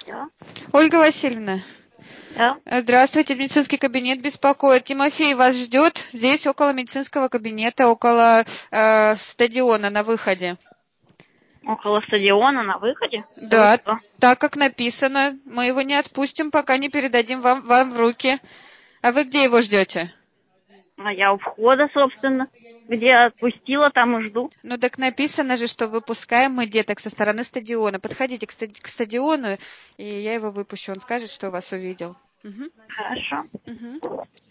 Да. Ольга Васильевна, Да. здравствуйте, медицинский кабинет беспокоит. Тимофей вас ждет здесь, около медицинского кабинета, около стадиона на выходе. Около стадиона на выходе? Да вы Да, что? так как написано, мы его не отпустим, пока не передадим вам в руки. А вы где его ждете? А я у входа, собственно. Где отпустила, там и жду. Ну так написано же, что выпускаем мы деток со стороны стадиона. Подходите к стадиону, и я его выпущу. Он скажет, что вас увидел. Угу. Хорошо. Угу.